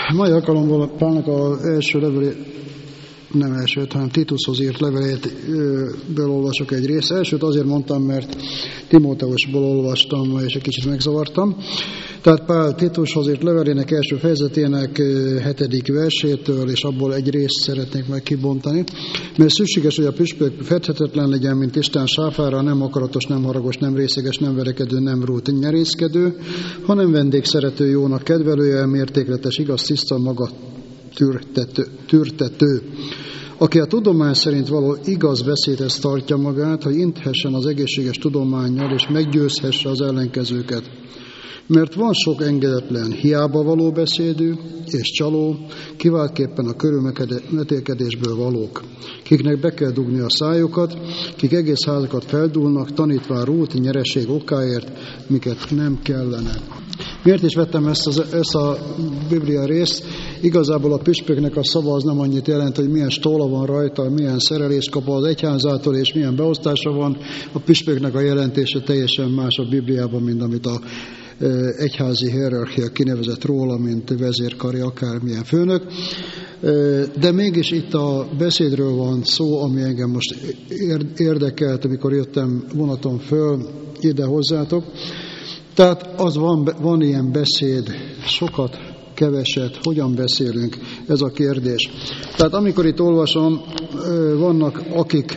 Mai alkalommal Pálnak az első levelé, nem elsőt, hanem Titushoz írt leveléből olvasok egy részt. Elsőt azért mondtam, mert Timóteusból olvastam, és egy kicsit megzavartam. Tehát Pál Titushoz írt levelének első fejezetének 7. versétől, és abból egy részt szeretnék meg kibontani. Mert szükséges, hogy a püspök fedhetetlen legyen, mint Isten sáfára, nem akaratos, nem haragos, nem részeges, nem verekedő, nem rút, nyerészkedő, hanem vendégszerető, jónak kedvelője, mértékletes, igaz, tiszta, maga tűrtető. Aki a tudomány szerint való igaz beszédhez tartja magát, hogy inthessen az egészséges tudománnyal, és meggyőzhesse az ellenkezőket. Mert van sok engedetlen, hiába való beszédű és csaló, kiváltképpen a körülmetélkedésből valók, kiknek be kell dugni a szájukat, kik egész házakat feldúlnak, tanítván rút, nyereség okáért, miket nem kellene. Miért is vettem ezt a Biblia részt? Igazából a püspöknek a szava az nem annyit jelent, hogy milyen stóla van rajta, milyen szerelést kap az egyházától, és milyen beosztása van. A püspöknek a jelentése teljesen más a Bibliában, mint amit a egyházi hierarchia kinevezett róla, mint vezérkari, akármilyen főnök. De mégis itt a beszédről van szó, ami engem most érdekelt, amikor jöttem vonaton föl ide hozzátok. Tehát az van ilyen beszéd, sokat, keveset, hogyan beszélünk, ez a kérdés. Tehát amikor itt olvasom, vannak akik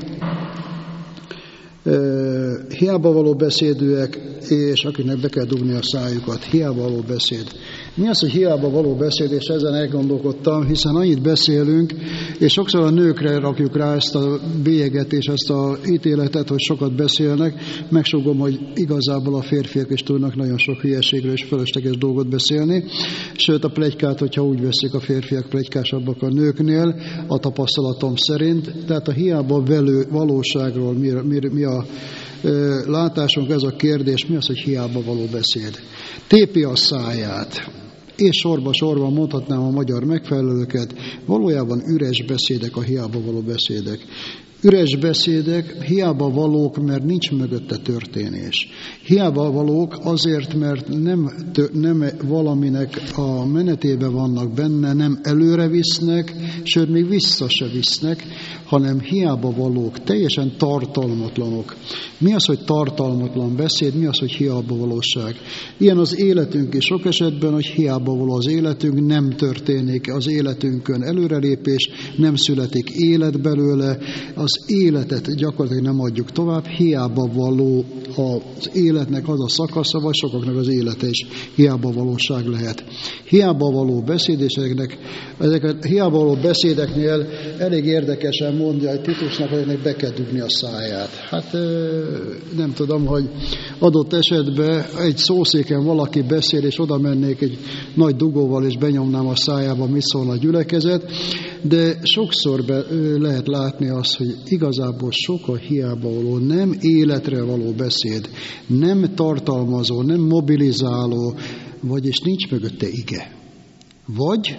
hiába való beszédűek, és akiknek be kell dugni a szájukat. Hiába való beszéd. Mi az, hogy hiába való beszéd, és ezen elgondolkodtam, hiszen annyit beszélünk, és sokszor a nőkre rakjuk rá ezt a bélyeget és ezt a ítéletet, hogy sokat beszélnek. Megsugom, hogy igazából a férfiak is tudnak nagyon sok hülyeségről és fölösleges dolgot beszélni. Sőt, a pletykát, hogyha úgy veszik, a férfiak pletykásabbak a nőknél, a tapasztalatom szerint. Tehát a hiába valóságról mi a látásunk, ez a kérdés, mi az, hogy hiába való beszéd. Tépi a száját, és sorba mondhatnám a magyar megfelelőket, valójában üres beszédek a hiába való beszédek. Üres beszédek hiába valók, mert nincs mögötte történés. Hiába valók azért, mert nem valaminek a menetében vannak benne, nem előre visznek, sőt, még vissza se visznek, hanem hiába valók, teljesen tartalmatlanok. Mi az, hogy tartalmatlan beszéd, mi az, hogy hiába valóság? Ilyen az életünk is sok esetben, hogy hiába való az életünk, nem történik az életünkön előrelépés, nem születik élet belőle, az életet gyakorlatilag nem adjuk tovább, hiába való az életnek az a szakasza, vagy sokaknak az élete is hiába valóság lehet. Hiába való beszédéseknek, ezeket hiába való beszédeknél elég érdekesen mondja egy Titusnak, hogy ennek be kell dugni a száját. Hát nem tudom, hogy adott esetben egy szószéken valaki beszél, és oda mennék egy nagy dugóval, és benyomnám a szájába, mit szól a gyülekezet, de sokszor lehet látni azt, hogy igazából sok a hiába való, nem életre való beszéd, nem tartalmazó, nem mobilizáló, vagyis nincs mögötte ige. Vagy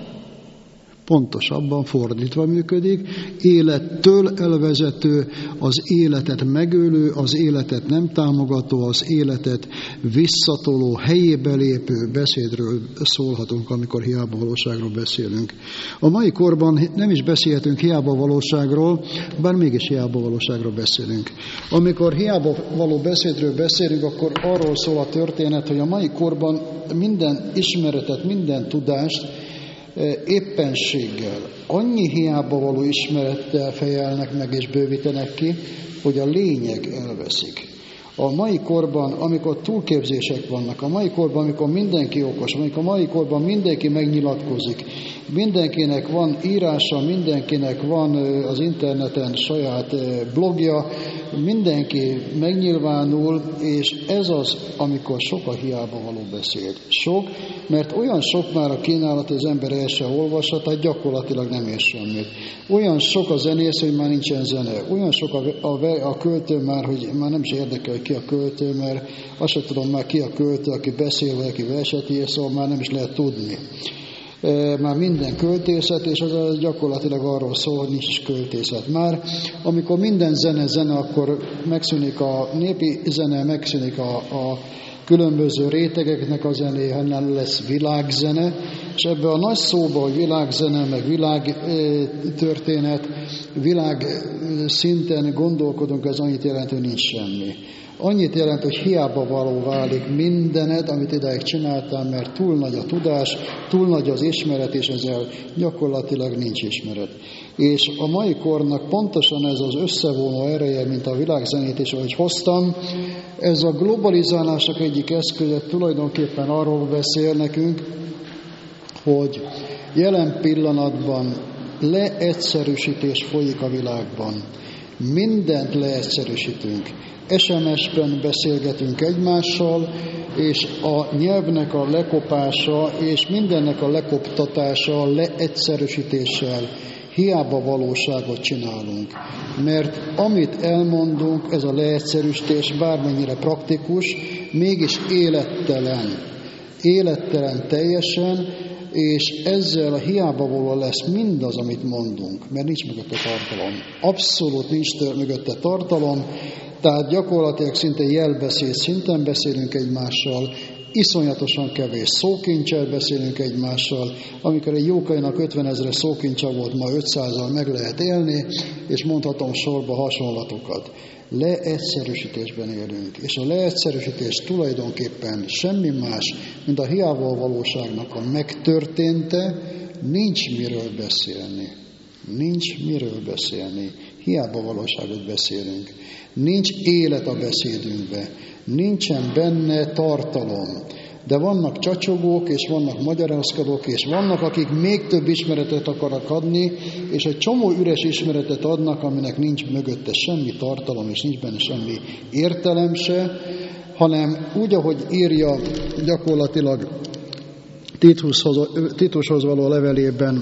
pontosabban fordítva működik, élettől elvezető, az életet megölő, az életet nem támogató, az életet visszatoló, helyébe lépő beszédről szólhatunk, amikor hiába valóságról beszélünk. A mai korban nem is beszélhetünk hiába valóságról, bár mégis hiába valóságról beszélünk. Amikor hiába való beszédről beszélünk, akkor arról szól a történet, hogy a mai korban minden ismeretet, minden tudást éppenséggel, annyi hiába való ismerettel fejelnek meg és bővítenek ki, hogy a lényeg elveszik. A mai korban, amikor túlképzések vannak, a mai korban, amikor mindenki okos, amikor a mai korban mindenki megnyilatkozik, mindenkinek van írása, mindenkinek van az interneten saját blogja, mindenki megnyilvánul, és ez az, amikor sok a hiába való beszéd. Sok, mert olyan sok már a kínálat, hogy az ember el se olvassa, tehát gyakorlatilag nem ér semmit. Olyan sok a zenész, hogy már nincsen zene. Olyan sok a költő már, hogy már nem is érdekel, hogy ki a költő, mert azt sem tudom már ki a költő, aki beszél, vagy aki verset ír, szóval már nem is lehet tudni. Már minden költészet, és az gyakorlatilag arról szól, hogy nincs is költészet. Már amikor minden zene, akkor megszűnik a népi zene, megszűnik a különböző rétegeknek a zenéje, nem lesz világzene, És ebbe a nagy szóba, hogy világzene, meg világtörténet, világ szinten gondolkodunk, ez annyit jelent, hogy nincs semmi. Annyit jelent, hogy hiába való válik mindened, amit idáig csináltál, mert túl nagy a tudás, túl nagy az ismeret, és ezzel gyakorlatilag nincs ismeret. És a mai kornak pontosan ez az összevonó ereje, mint a világzenét is, ahogy hoztam, ez a globalizálásnak egyik eszköze tulajdonképpen arról beszél nekünk, hogy jelen pillanatban leegyszerűsítés folyik a világban. Mindent leegyszerűsítünk. SMS-ben beszélgetünk egymással, és a nyelvnek a lekopása, és mindennek a lekoptatása, leegyszerűsítéssel hiába valóságot csinálunk. Mert amit elmondunk, ez a leegyszerűsítés bármennyire praktikus, mégis élettelen. Élettelen teljesen, és ezzel a hiába való lesz mindaz, amit mondunk, mert nincs mögötte tartalom. Abszolút nincs mögötte tartalom, tehát gyakorlatilag szinte jelbeszéd szinten beszélünk egymással, iszonyatosan kevés szókincsel beszélünk egymással, amikor egy jókainak 50 000 szókincsa volt, ma 500-al meg lehet élni, és mondhatom sorba hasonlatokat. Leegyszerűsítésben élünk, és a leegyszerűsítés tulajdonképpen semmi más, mint a hiába valóságnak a megtörténte, nincs miről beszélni. Nincs miről beszélni. Hiába valóságot beszélünk. Nincs élet a beszédünkbe. Nincsen benne tartalom. De vannak csacsogók, és vannak magyarázkodók, és vannak, akik még több ismeretet akarnak adni, és egy csomó üres ismeretet adnak, aminek nincs mögötte semmi tartalom, és nincs benne semmi értelem se, hanem úgy, ahogy írja gyakorlatilag Titushoz való levelében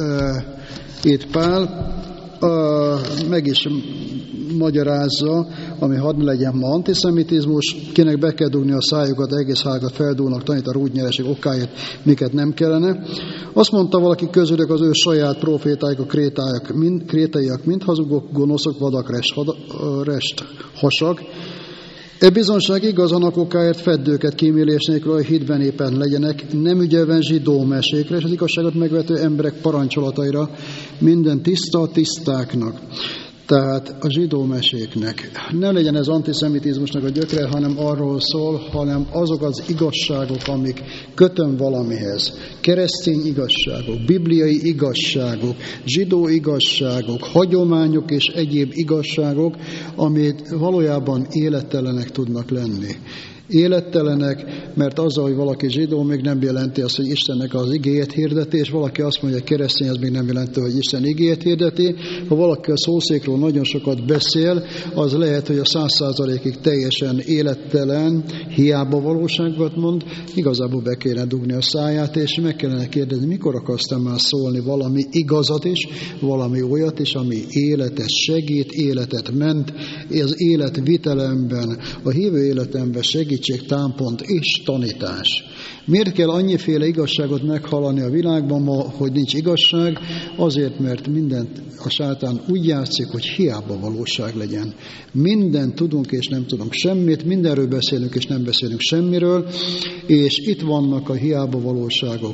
itt Pál, meg is magyarázza, ami hadd legyen ma antiszemitizmus, kinek be kell dugni a szájukat, egész hágat feldúlnak, tanít a rúdnyereség okáért, miket nem kellene. Azt mondta valaki közülük, az ő saját profétáik, a krétaiak mind hazugok, gonoszok, vadak, rest hasak. E bizonság igaz annak okáért feddőket kímélés nélkül a hitben éppen legyenek, nem ügyelven zsidó mesékre, és az igazságot megvető emberek parancsolataira, minden tiszta a tisztáknak. Tehát a zsidó meséknek. Ne legyen ez antiszemitizmusnak a gyökere, hanem arról szól, hanem azok az igazságok, amik kötön valamihez. Keresztény igazságok, bibliai igazságok, zsidó igazságok, hagyományok és egyéb igazságok, amit valójában élettelenek tudnak lenni. Élettelenek, mert azzal, hogy valaki zsidó, még nem jelenti azt, hogy Istennek az igéjét hirdeti, és valaki azt mondja, hogy keresztény, az még nem jelenti, hogy Isten igéjét hirdeti. Ha valaki a szószékről nagyon sokat beszél, az lehet, hogy a 100%-ig teljesen élettelen, hiába valóságot mond, igazából be kéne dugni a száját, és meg kellene kérdezni, mikor akarsz te már szólni valami igazat is, valami olyat is, ami életet segít, életet ment, az élet vitelemben, a hívő életemben segít, támpont és tanítás. Miért kell annyiféle igazságot meghallani a világban ma, hogy nincs igazság? Azért, mert mindent a sátán úgy játszik, hogy hiába valóság legyen. Mindent tudunk és nem tudunk semmit, mindenről beszélünk és nem beszélünk semmiről, és itt vannak a hiába valóságok.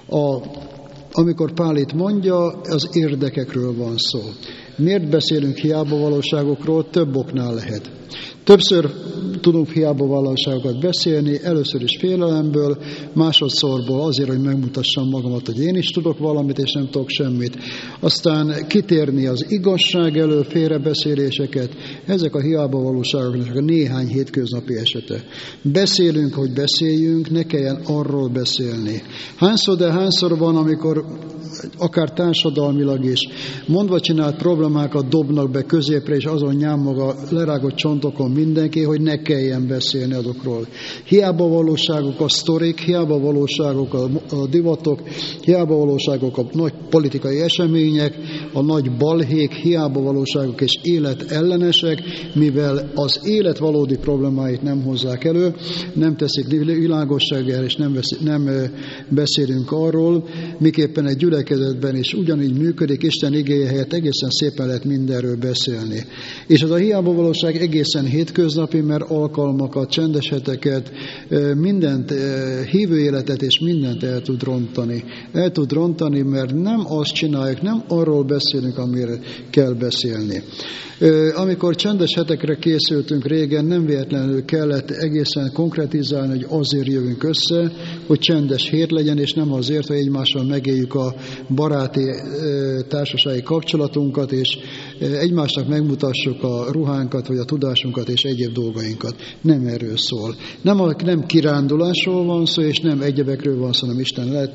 Amikor Pál itt mondja, az érdekekről van szó. Miért beszélünk hiába valóságokról? Több oknál lehet. Többször tudunk hiába valóságokat beszélni, először is félelemből, másodszorból azért, hogy megmutassam magamat, hogy én is tudok valamit, és nem tudok semmit. Aztán kitérni az igazság elől, félrebeszéléseket, ezek a hiába valóságoknak a néhány hétköznapi esete. Beszélünk, hogy beszéljünk, ne kelljen arról beszélni. Hányszor van, amikor akár társadalmilag is mondva csinált problémákat dobnak be középre, és azon nyámog a lerágott csontokon mindenki, hogy ne kelljen beszélni azokról. Hiába valóságok a sztorik, hiába valóságok a divatok, hiába valóságok a nagy politikai események, a nagy balhék, hiába valóságok és életellenesek, mivel az élet valódi problémáit nem hozzák elő, nem teszik világosságára, és nem beszélünk arról, miképpen egy gyülekezet gyülekezetben is ugyanígy működik, Isten igéje helyett egészen szépen lehet mindenről beszélni. És az a hiába valóság egészen hétköznapi, mert alkalmakat, csendes heteket, mindent, hívő életet és mindent el tud rontani. El tud rontani, mert nem azt csináljuk, nem arról beszélünk, amiről kell beszélni. Amikor csendes hetekre készültünk régen, nem véletlenül kellett egészen konkretizálni, hogy azért jövünk össze, hogy csendes hét legyen, és nem azért, hogy egymással megéljük a baráti társasági kapcsolatunkat, és egymásnak megmutassuk a ruhánkat, vagy a tudásunkat, és egyéb dolgainkat. Nem erről szól. Nem kirándulásról van szó, és nem egyebekről van szó, hanem Isten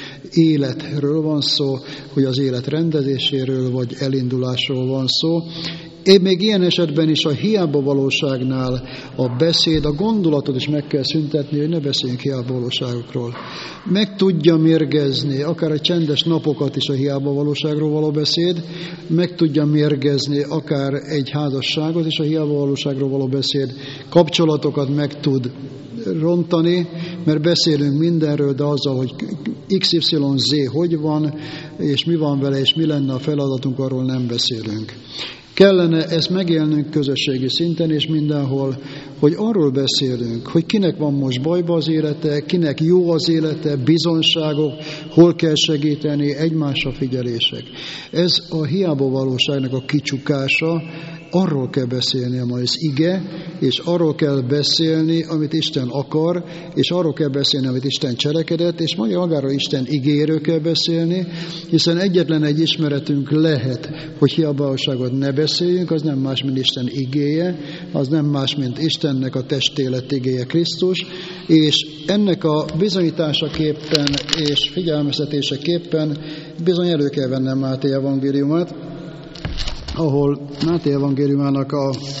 életről van szó, hogy az élet rendezéséről, vagy elindulásról van szó. Még ilyen esetben is a hiába valóságnál a beszéd, a gondolatot is meg kell szüntetni, hogy ne beszéljünk hiába valóságokról. Meg tudja mérgezni, akár a csendes napokat is a hiába valóságról való beszéd, meg tudja mérgezni akár egy házasságot is a hiába valóságról való beszéd, kapcsolatokat meg tud rontani, mert beszélünk mindenről, de azzal, hogy XYZ hogy van, és mi van vele, és mi lenne a feladatunk, arról nem beszélünk. Kellene ezt megélnünk közösségi szinten és mindenhol, hogy arról beszélünk, hogy kinek van most bajba az élete, kinek jó az élete, bizonságok, hol kell segíteni, egymásra figyelések. Ez a hiába valóságnak a kicsukása, arról kell beszélni, ami az ige, és arról kell beszélni, amit Isten akar, és arról kell beszélni, amit Isten cselekedett, és magáról Isten igéről kell beszélni, hiszen egyetlen egy ismeretünk lehet, hogy hiábavalóságot ne beszéljünk, az nem más, mint Isten igéje, az nem más, mint Istennek a testélet igéje Krisztus, és ennek a bizonyításaképpen és figyelmeztetéseképpen bizony elő kell vennem Máté evangéliumát, ahol Máté evangéliumának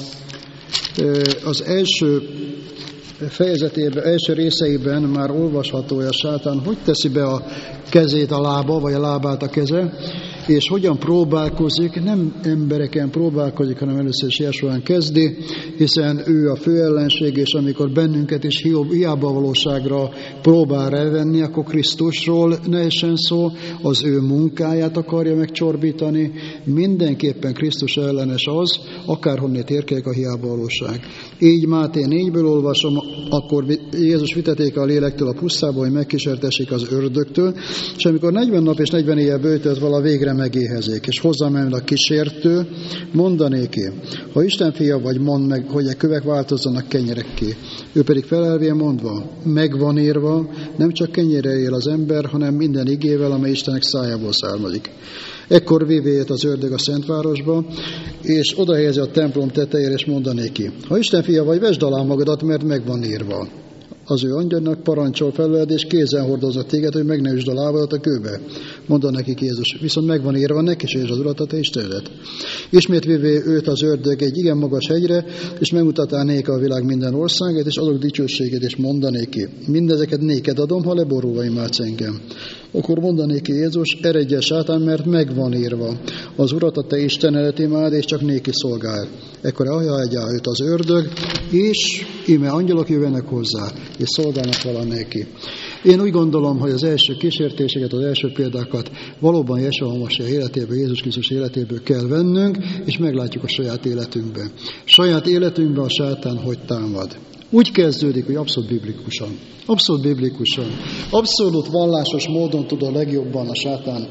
az első fejezetében, első részeiben már olvasható, hogy a sátán hogy teszi be a kezét a lába, vagy a lábát a keze, és hogyan próbálkozik, nem embereken próbálkozik, hanem először is Jesúán kezdi, hiszen ő a fő ellenség, és amikor bennünket is hiába valóságra próbál rávenni, akkor Krisztusról ne essen szó, az ő munkáját akarja megcsorbítani, mindenképpen Krisztus ellenes az, akárhonnét érkezik a hiába valóság. Így Máté 4-ből olvasom, akkor Jézus viteték a lélektől a pusztába, hogy megkísértessék az ördögtől, és amikor 40 nap és 40 éjjel böjtölt vala, végre megéhezik, és hozzám a kísértő, mondanéki, ha Isten fia vagy, mondd meg, hogy a kövek változzanak kenyerekké. Ő pedig felelvén mondva, megvan írva, nem csak kenyérrel él az ember, hanem minden igével, amely Istennek szájából származik. Ekkor vévéjét az ördög a Szentvárosba, és oda helyezi a templom tetejére, és mondanéki, ha Isten fia vagy, vesd alá magadat, mert megvan írva. Az ő angyalnak parancsol felőled, és kézen hordozott téged, hogy meg ne üsd a lábadat a kőbe. Mondta nekik Jézus, viszont megvan írva, ne kísértsd az Urat, a te Istenedet. Ismét vévé őt az ördög egy igen magas hegyre, és megmutatá néka a világ minden országát, és adok dicsőséget, és mondanéki, mindezeket néked adom, ha leborulva imádsz engem. Akkor mondanéki Jézus, eredj el sátán, mert megvan írva. Az Urat, a te Istenedet imád, és csak néki szolgál. Ekkor elhagyja őt az ördög, és íme angyalok jövenek hozzá, és szolgálnak vala neki. Én úgy gondolom, hogy az első kísértéseket, az első példákat valóban Jesúa Hamasiach életéből, Jézus Krisztus életéből kell vennünk, és meglátjuk a saját életünkben. Saját életünkben a sátán hogy támad. Úgy kezdődik, hogy abszolút biblikusan. Abszolút biblikusan. Abszolút vallásos módon tud a legjobban a sátán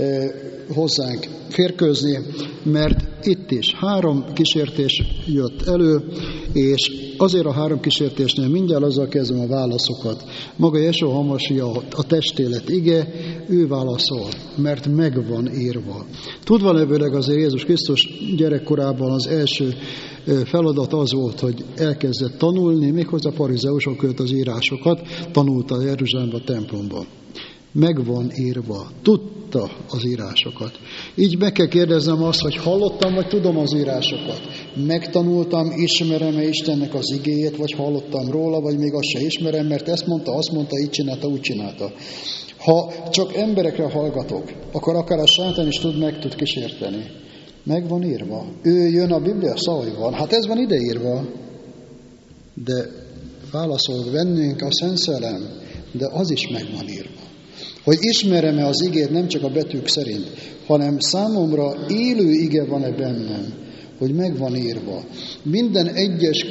hozzánk férkőzni, mert itt is 3 kísértés jött elő, és azért a 3 kísértésnél mindjárt azzal kezdem a válaszokat. Maga Jesúa Hamasiach, a testélet ige, ő válaszol, mert meg van írva. Tudva levőleg azért Jézus Krisztus gyerekkorában az első feladat az volt, hogy elkezdett tanulni, méghozzá farizeusok költ az írásokat, tanulta Jeruzsálembe a templomba. Meg van írva, tudta az írásokat. Így meg kell kérdeznem azt, hogy hallottam, vagy tudom az írásokat. Megtanultam, ismerem-e Istennek az igéjét, vagy hallottam róla, vagy még azt se ismerem, mert ezt mondta, azt mondta, így csinálta, úgy csinálta. Ha csak emberekre hallgatok, akkor akár a sátán is meg tud kísérteni. Meg van írva. Ő jön a Biblia szavaiban. Hát ez van ideírva. De válaszol bennünk a Szent Szellem, de az is meg van írva. Hogy ismerem-e az igét nem csak a betűk szerint, hanem számomra élő ige van-e bennem, hogy meg van írva. Minden egyes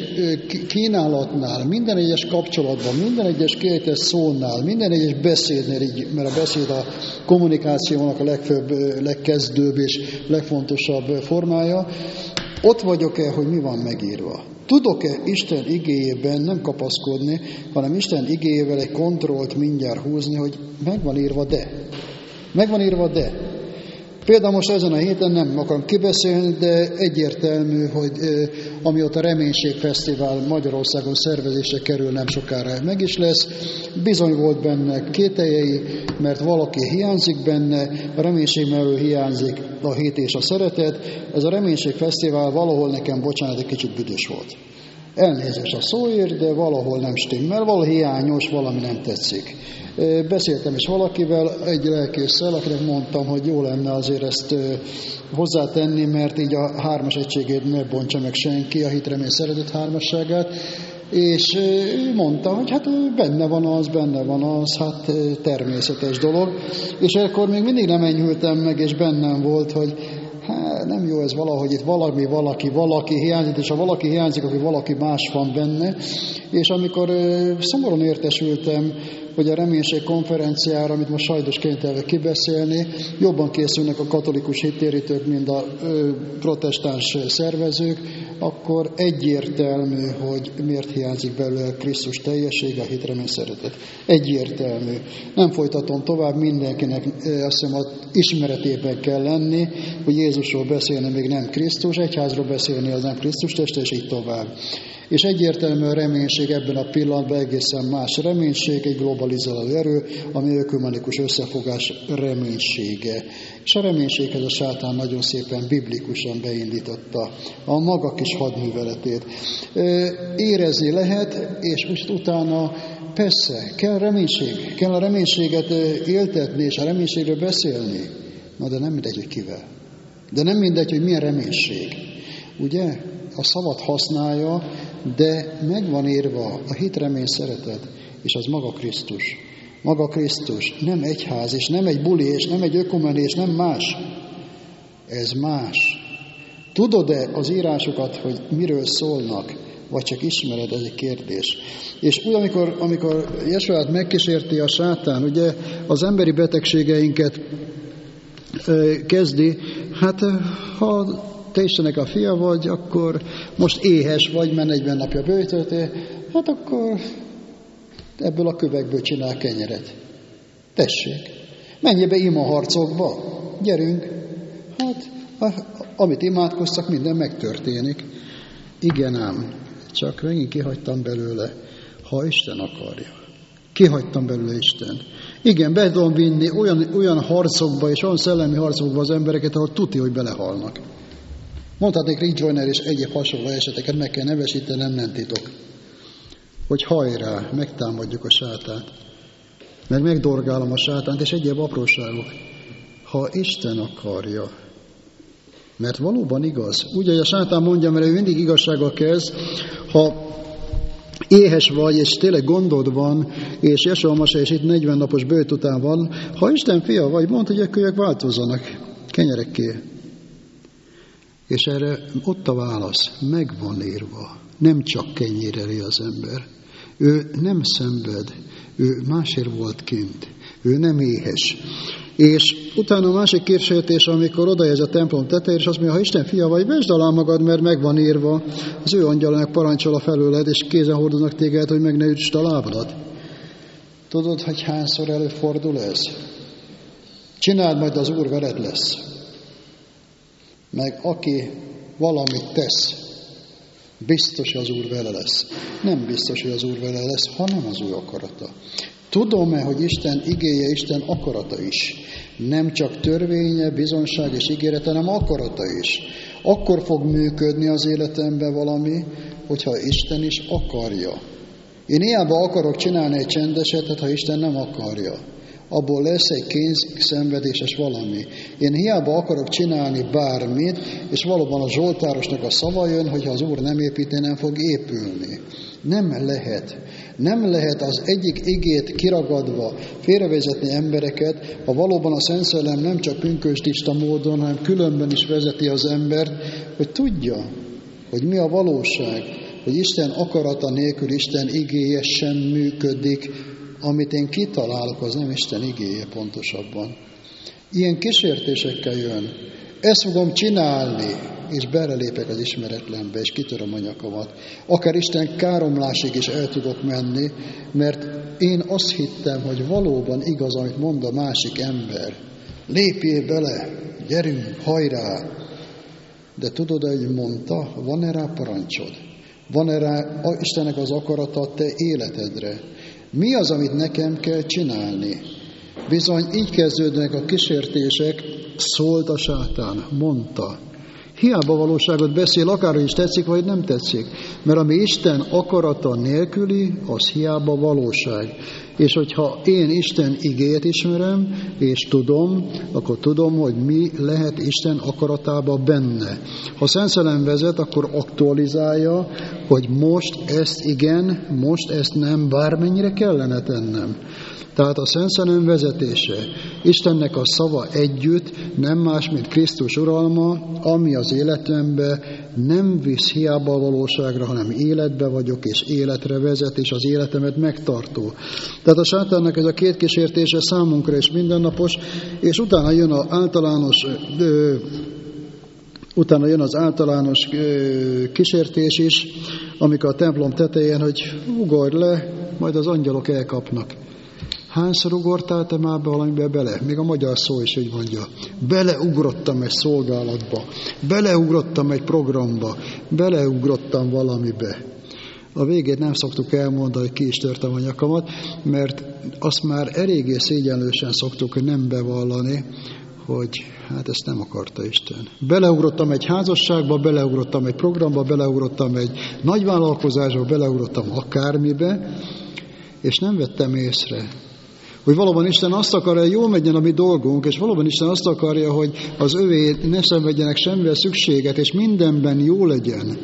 kínálatnál, minden egyes kapcsolatban, minden egyes kiejtett szónál, minden egyes beszédnél, mert a beszéd a kommunikációnak a legfőbb, legkezdőbb és legfontosabb formája, ott vagyok-e, hogy mi van megírva. Tudok-e Isten igéjében nem kapaszkodni, hanem Isten igéjével egy kontrollt mindjárt húzni, hogy megvan írva de. Megvan írva de. Például most ezen a héten nem akarom kibeszélni, de egyértelmű, hogy amióta a Reménységfesztivál Magyarországon szervezésre kerül, nem sokára meg is lesz. Bizony volt benne kételjei, mert valaki hiányzik benne, a reménység mellől hiányzik a hit és a szeretet. Ez a Reménységfesztivál valahol nekem, bocsánat, egy kicsit büdös volt. Elnézést a szóért, de valahol nem stimmel, valahol hiányos, valami nem tetszik. Beszéltem is valakivel, egy lelkésszel, akinek mondtam, hogy jó lenne azért ezt hozzátenni, mert így a hármas egységét ne bontsa meg senki, a hit, remény, szeretet hármasságát, és ő mondta, hogy hát benne van az, hát természetes dolog, és akkor még mindig nem enyhültem meg, és bennem volt, hogy hát nem jó ez valahogy itt valaki hiányzik, és ha valaki hiányzik, akkor valaki más van benne, és amikor szomorúan értesültem, hogy a reménység konferenciára, amit most sajnos kénytelenek kibeszélni, jobban készülnek a katolikus hittérítők, mint a protestáns szervezők, akkor egyértelmű, hogy miért hiányzik belőle Krisztus teljessége, a hit, remény, szeretet. Egyértelmű. Nem folytatom tovább, mindenkinek azt hiszem az ismeretében kell lenni, hogy Jézusról beszélni még nem Krisztus, egyházról beszélni az nem Krisztus teste, és így tovább. És egyértelmű a reménység ebben a pillanatban egészen más reménység, egy globalizáló erő, ami ökumenikus összefogás reménysége. És a reménységhez a sátán nagyon szépen biblikusan beindította a maga kis hadműveletét. Érezni lehet, és most utána persze kell reménység, kell a reménységet éltetni, és a reménységről beszélni. Na de nem mindegy, hogy kivel. De nem mindegy, hogy milyen reménység. Ugye? A szavat használja, de meg van írva a hit, remény, szeretet, és az maga Krisztus. Maga Krisztus, nem egyház, és nem egy buli, és nem egy ökumeni, és nem más. Ez más. Tudod-e az írásokat, hogy miről szólnak, vagy csak ismered, ez egy kérdés. És úgy, amikor Jesuát megkísérti a sátán, ugye az emberi betegségeinket kezdi, hát ha te Istennek a fia vagy, akkor most éhes vagy, mert 40 napja bőjtöltél, hát akkor ebből a kövekből csinál kenyeret. Tessék, menj be imaharcokba, gyerünk, hát amit imádkoztak, minden megtörténik. Igen ám, csak megint kihagytam belőle, ha Isten akarja. Kihagytam belőle Isten. Igen, be tudom vinni olyan harcokba és olyan szellemi harcokba az embereket, ahol tuti, hogy belehalnak. Mondhatnék Rick Joyner és egyéb hasonló eseteket, meg kell nevesítenem, nem titok. Hogy hajrá, megtámadjuk a sátánt. Meg megdorgálom a sátánt, és egyéb apróságok. Ha Isten akarja. Mert valóban igaz. Úgy, hogy a sátán mondja, mert ő mindig igazsággal kezd, ha éhes vagy, és tényleg gondod van, és Jesua Mase is itt 40 napos bőjt után van, ha Isten fia vagy, mondd, hogy a kölyök változzanak kenyerekké. És erre ott a válasz, meg van írva, nem csak kenyéreli az ember. Ő nem szenved, ő másért volt kint, ő nem éhes. És utána a másik kísértés, amikor odaérsz a templom tetejére, és azt mondja, ha Isten fia vagy, vesd alá magad, mert meg van írva, az ő angyalának parancsol a felőled, és kézen hordoznak téged, hogy meg ne ütsd a lábadat. Tudod, hogy hányszor előfordul ez? Csináld, majd az Úr veled lesz. Meg aki valamit tesz, biztos, hogy az Úr vele lesz. Nem biztos, hogy az Úr vele lesz, hanem az Úr akarata. Tudom-e, hogy Isten igéje, Isten akarata is. Nem csak törvénye, bizonság és ígérete, hanem akarata is. Akkor fog működni az életemben valami, hogyha Isten is akarja. Én hiába akarok csinálni egy csendeset, ha Isten nem akarja. abból lesz egy kényszenvedéses valami. Én hiába akarok csinálni bármit, és valóban a Zsoltárosnak a szava jön, hogy ha az Úr nem építi, nem fog épülni. Nem lehet. Nem lehet az egyik igét kiragadva félrevezetni embereket, ha valóban a Szent Szellem nem csak pünkösdista módon, hanem különben is vezeti az embert, hogy tudja, hogy mi a valóság, hogy Isten akarata nélkül Isten igéje sem működik, amit én kitalálok, az nem Isten igéje pontosabban. Ilyen kísértésekkel jön. Ezt fogom csinálni, és belelépek az ismeretlenbe, és kitöröm a nyakamat. Akár Isten káromlásig is el tudok menni, mert én azt hittem, hogy valóban igaz, amit mond a másik ember. Lépjél bele, gyerünk, hajrá! De tudod, hogy mondta, van-e rá parancsod? Van-e rá Istennek az akarata a te életedre? Mi az, amit nekem kell csinálni? Bizony, így kezdődnek a kísértések, szólt a sátán, mondta. Hiába valóságot beszél, akárhogy is tetszik, vagy nem tetszik. Mert ami Isten akarata nélküli, az hiába valóság. És hogyha én Isten igéjét ismerem, és tudom, akkor tudom, hogy mi lehet Isten akaratában benne. Ha Szent Szellem vezet, akkor aktualizálja, hogy most ezt igen, most ezt nem, bármennyire kellene tennem. Tehát a Szent Szellem vezetése, Istennek a szava együtt nem más, mint Krisztus uralma, ami az életembe nem visz hiába a valóságra, hanem életbe vagyok, és életre vezet, és az életemet megtartó. Tehát a sátánnak ez a két kísértése számunkra is mindennapos, és utána jön az általános kísértés is, amikor a templom tetején, hogy ugorj le, majd az angyalok elkapnak. Hányszor ugortál te már valamibe bele? Még a magyar szó is így mondja. Beleugrottam egy szolgálatba, beleugrottam egy programba, beleugrottam valamibe. A végét nem szoktuk elmondani, hogy ki is törtem a nyakamat, mert azt már eléggé szégyenlősen szoktuk nem bevallani, hogy hát ezt nem akarta Isten. Beleugrottam egy házasságba, beleugrottam egy programba, beleugrottam egy nagyvállalkozásba, beleugrottam akármibe, és nem vettem észre, hogy valóban Isten azt akarja, hogy jól menjen a mi dolgunk, és valóban Isten azt akarja, hogy az övé ne szenvedjenek semmivel szükséget, és mindenben jó legyen.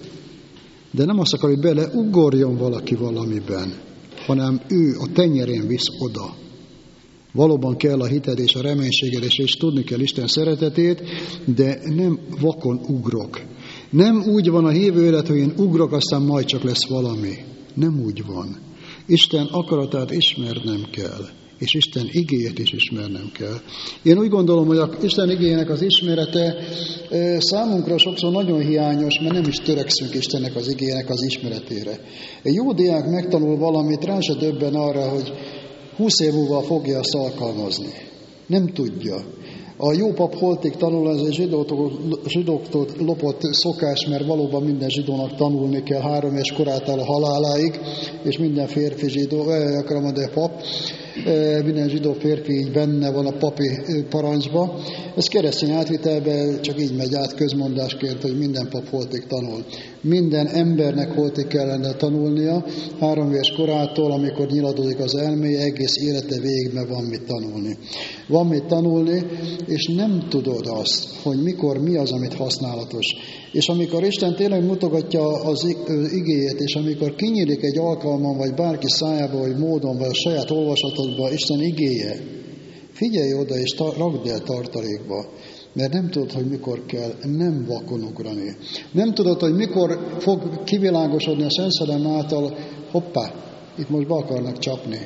De nem azt akarja, hogy beleugorjon valaki valamiben, hanem ő a tenyerén visz oda. Valóban kell a hited és a reménységed, és tudni kell Isten szeretetét, de nem vakon ugrok. Nem úgy van a hívő élet, hogy én ugrok, aztán majd csak lesz valami. Nem úgy van. Isten akaratát ismernem kell, és Isten igéjét is ismernem kell. Én úgy gondolom, hogy Isten igéjének az ismerete számunkra sokszor nagyon hiányos, mert nem is törekszünk Istennek az igéjének az ismeretére. Egy jó diák megtanul valamit, rá se döbben arra, hogy 20 év múlva fogja azt alkalmazni. Nem tudja. A jó pap holtig tanul, ez egy zsidóktól lopott szokás, mert valóban minden zsidónak tanulni kell 3 éves korától a haláláig, és minden férfi zsidó, pap, minden zsidó férfi így benne van a papi parancsba. Ez keresztény átvitelben csak így megy át közmondásként, hogy minden pap holtig tanul. Minden embernek holtig kellene tanulnia, 3 éves korától, amikor nyiladozik az elméje, egész élete végig, mert van mit tanulni. Van mit tanulni, és nem tudod azt, hogy mikor mi az, amit használatos. És amikor Isten tényleg mutogatja az igéjét, és amikor kinyílik egy alkalman, vagy bárki szájába, vagy módon, vagy a saját olvasatodba Isten igéje, figyelj oda, és rakd el tartalékba, mert nem tudod, hogy mikor kell nem vakon ugrani. Nem tudod, hogy mikor fog kivilágosodni a Szent Szellem által, hoppá, itt most be akarnak csapni.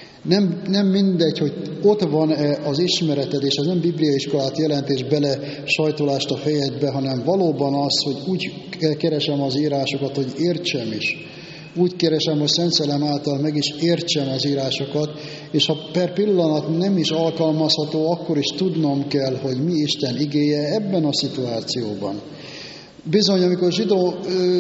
Nem mindegy, hogy ott van-e az ismereted, és ez nem bibliaiskolát jelent, és bele sajtolást a fejedbe, hanem valóban az, hogy úgy keresem az írásokat, hogy értsem is. Úgy keresem, hogy Szent Szellem által meg is értsem az írásokat, és ha per pillanat nem is alkalmazható, akkor is tudnom kell, hogy mi Isten igéje ebben a szituációban. Bizony, amikor zsidó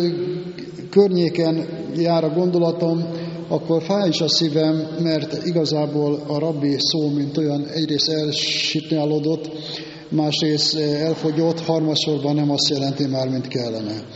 környéken jár a gondolatom, akkor fáj is a szívem, mert igazából a rabbi szó, mint olyan, egyrészt elsitnyálódott, másrészt elfogyott, harmadsorban nem azt jelenti már, mint kellene.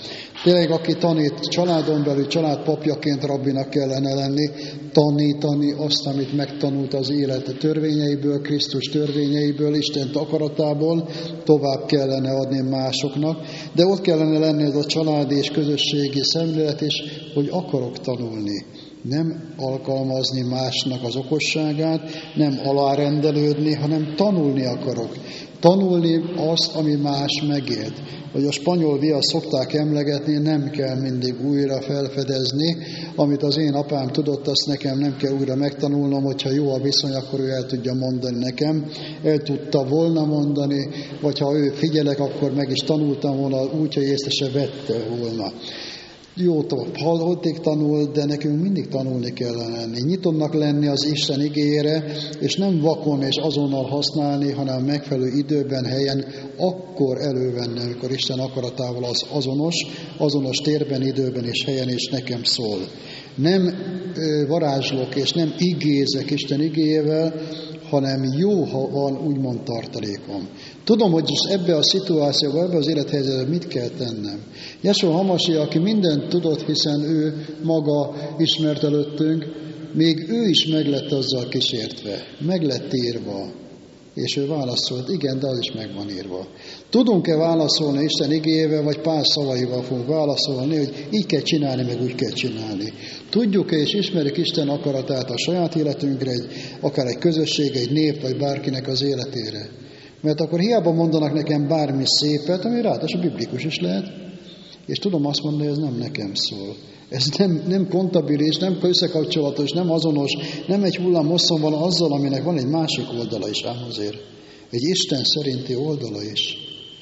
Tényleg, aki tanít, családon belül, családpapjaként rabbinak kellene lenni, tanítani azt, amit megtanult az élet törvényeiből, Krisztus törvényeiből, Isten akaratából, tovább kellene adni másoknak, de ott kellene lenni ez a családi és közösségi szemlélet is, hogy akarok tanulni. Nem alkalmazni másnak az okosságát, nem alárendelődni, hanem tanulni akarok. Tanulni azt, ami más megélt. Hogy a spanyol viaszt szokták emlegetni, nem kell mindig újra felfedezni. Amit az én apám tudott, azt nekem nem kell újra megtanulnom, hogyha jó a viszony, akkor ő el tudja mondani nekem. El tudta volna mondani, vagy ha ő figyelek, akkor meg is tanultam volna, úgy, hogy észre se vette volna. Jó, halottig tanul, de nekünk mindig tanulni kell lenni. Nyitonnak lenni az Isten igéjére, és nem vakon és azonnal használni, hanem megfelelő időben, helyen, akkor elővenni, amikor Isten akaratával az azonos térben, időben és helyen is nekem szól. Nem varázslok és nem igézek Isten igéjével, hanem jó, ha van úgymond tartalékom. Tudom, hogy ebbe a szituációban, ebbe az élethelyzetben mit kell tennem. Jesó Hamasi, aki mindent tudott, hiszen ő maga ismert előttünk, még ő is meg lett azzal kísértve, meg lett írva. És ő válaszolt, igen, de az is meg van írva. Tudunk-e válaszolni Isten igéjével, vagy pár szavaival fogunk válaszolni, hogy így kell csinálni, meg úgy kell csinálni. Tudjuk-e és ismerjük Isten akaratát a saját életünkre, akár egy közösség, egy nép, vagy bárkinek az életére? Mert akkor hiába mondanak nekem bármi szépet, ami ráadásul biblikus is lehet, és tudom azt mondani, hogy ez nem nekem szól. Ez nem kontabilis, nem összekapcsolatos, nem azonos, nem egy hullám hosszon van azzal, aminek van egy másik oldala is, ám azért. Egy Isten szerinti oldala is.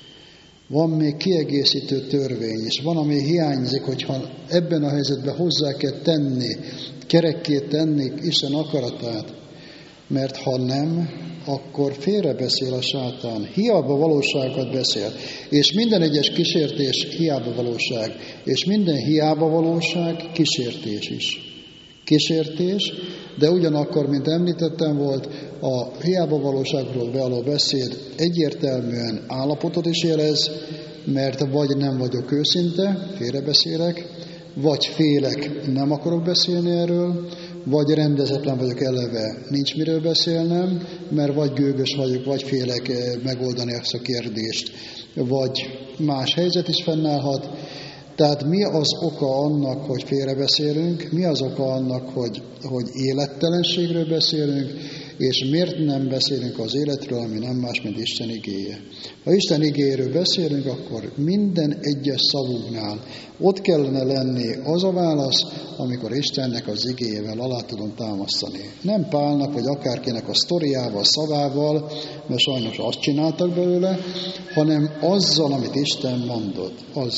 Van még kiegészítő törvény, és van, ami hiányzik, hogyha ebben a helyzetben hozzá kell tenni, kerekké tenni Isten akaratát, mert ha nem, akkor félrebeszél a sátán. Hiába valóságokat beszél. És minden egyes kísértés hiába valóság. És minden hiába valóság kísértés is. Kísértés, de ugyanakkor, mint említettem volt, a hiába valóságról való beszéd egyértelműen állapotot is jelez, mert vagy nem vagyok őszinte, félrebeszélek, vagy félek, nem akarok beszélni erről, vagy rendezetlen vagyok eleve, nincs miről beszélnem, mert vagy gőgös vagyok, vagy félek megoldani ezt a kérdést, vagy más helyzet is fennállhat. Tehát mi az oka annak, hogy félrebeszélünk, mi az oka annak, hogy élettelenségről beszélünk, és miért nem beszélünk az életről, ami nem más, mint Isten igéje. Ha Isten igéjéről beszélünk, akkor minden egyes szavunknál ott kellene lenni az a válasz, amikor Istennek az igéjével alá tudom támasztani. Nem Pálnak, vagy akárkinek a sztoriával, szavával, mert sajnos azt csináltak belőle, hanem azzal, amit Isten mondott,